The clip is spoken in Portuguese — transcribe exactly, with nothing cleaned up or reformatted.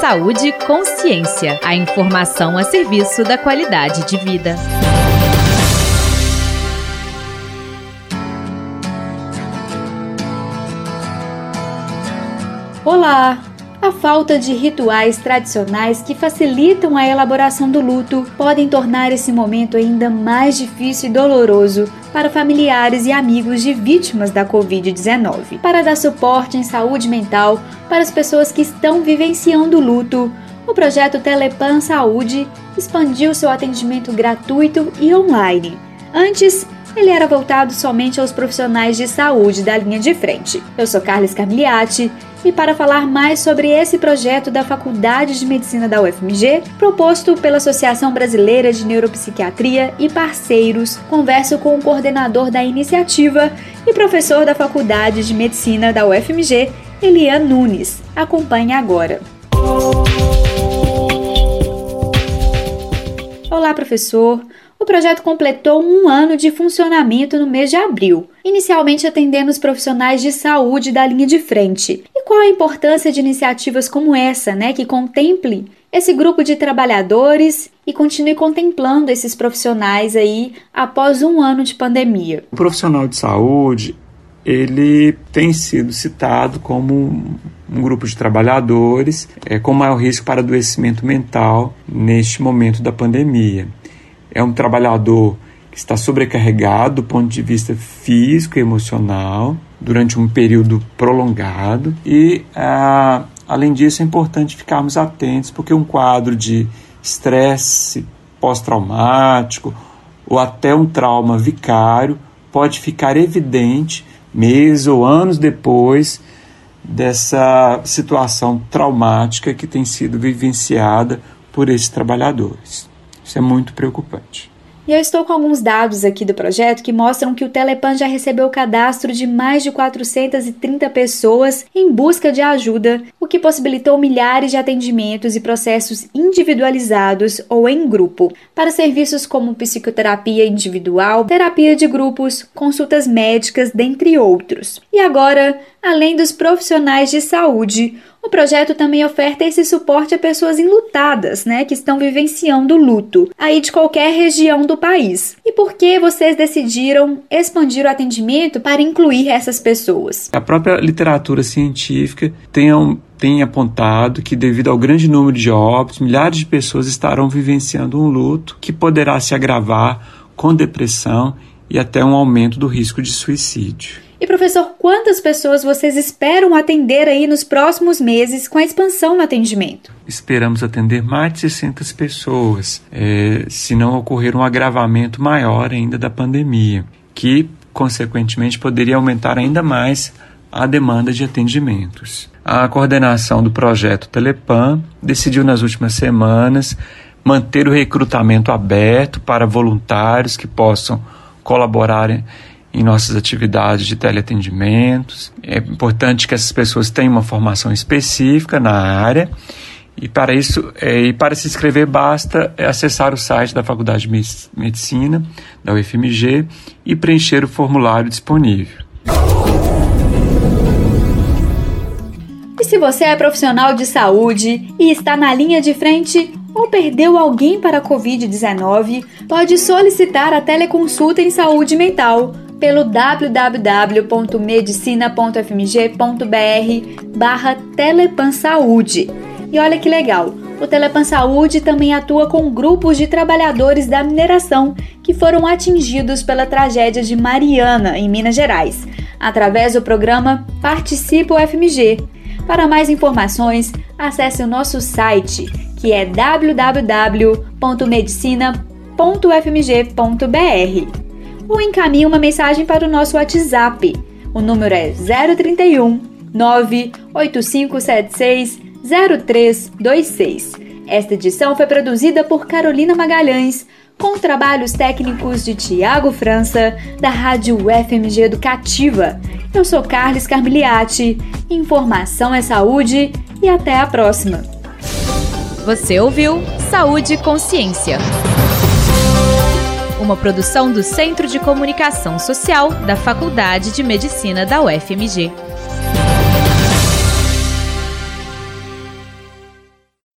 Saúde e Consciência. A informação a serviço da qualidade de vida. Olá! A falta de rituais tradicionais que facilitam a elaboração do luto podem tornar esse momento ainda mais difícil e doloroso para familiares e amigos de vítimas da covid dezenove. Para dar suporte em saúde mental para as pessoas que estão vivenciando o luto, o projeto Telepan Saúde expandiu seu atendimento gratuito e online. Antes, ele era voltado somente aos profissionais de saúde da linha de frente. Eu sou Carlos Carmigliati e para falar mais sobre esse projeto da Faculdade de Medicina da U F M G, proposto pela Associação Brasileira de Neuropsiquiatria e parceiros, converso com o coordenador da iniciativa e professor da Faculdade de Medicina da U F M G, Elian Nunes. Acompanhe agora. Olá, professor! O projeto completou um ano de funcionamento no mês de abril, inicialmente atendendo os profissionais de saúde da linha de frente. E qual a importância de iniciativas como essa, né, que contemple esse grupo de trabalhadores e continue contemplando esses profissionais aí após um ano de pandemia? O profissional de saúde, ele tem sido citado como um grupo de trabalhadores é, com maior risco para adoecimento mental neste momento da pandemia. É um trabalhador que está sobrecarregado do ponto de vista físico e emocional durante um período prolongado e, ah, além disso, é importante ficarmos atentos porque um quadro de estresse pós-traumático ou até um trauma vicário pode ficar evidente meses ou anos depois dessa situação traumática que tem sido vivenciada por esses trabalhadores. Isso é muito preocupante. E eu estou com alguns dados aqui do projeto que mostram que o Telepan já recebeu o cadastro de mais de quatrocentas e trinta pessoas em busca de ajuda, o que possibilitou milhares de atendimentos e processos individualizados ou em grupo, para serviços como psicoterapia individual, terapia de grupos, consultas médicas, dentre outros. E agora, além dos profissionais de saúde, o projeto também oferta esse suporte a pessoas enlutadas, né, que estão vivenciando o luto, aí de qualquer região do país. E por que vocês decidiram expandir o atendimento para incluir essas pessoas? A própria literatura científica tem, tem apontado que, devido ao grande número de óbitos, milhares de pessoas estarão vivenciando um luto que poderá se agravar com depressão e até um aumento do risco de suicídio. E, professor, quantas pessoas vocês esperam atender aí nos próximos meses com a expansão no atendimento? Esperamos atender mais de seiscentas pessoas, é, se não ocorrer um agravamento maior ainda da pandemia, que, consequentemente, poderia aumentar ainda mais a demanda de atendimentos. A coordenação do projeto Telepan decidiu nas últimas semanas manter o recrutamento aberto para voluntários que possam colaborar em nossas atividades de teleatendimentos. É importante que essas pessoas tenham uma formação específica na área e para isso, é, e para se inscrever basta acessar o site da Faculdade de Medicina da U F M G e preencher o formulário disponível. E se você é profissional de saúde e está na linha de frente ou perdeu alguém para a covid dezenove, pode solicitar a teleconsulta em saúde mental pelo w w w ponto medicina ponto f m g ponto b r barra Telepan Saúde. E olha que legal, o Telepan Saúde também atua com grupos de trabalhadores da mineração que foram atingidos pela tragédia de Mariana, em Minas Gerais, através do programa Participa U F M G. Para mais informações, acesse o nosso site, que é w w w ponto medicina ponto f m g ponto b r. Ou encaminhe uma mensagem para o nosso WhatsApp. O número é zero trinta e um, nove oito cinco sete seis, zero três dois seis. Esta edição foi produzida por Carolina Magalhães, com trabalhos técnicos de Tiago França, da Rádio U F M G Educativa. Eu sou Carlos Carmigliati, informação é saúde e até a próxima. Você ouviu Saúde e Consciência, uma produção do Centro de Comunicação Social da Faculdade de Medicina da U F M G.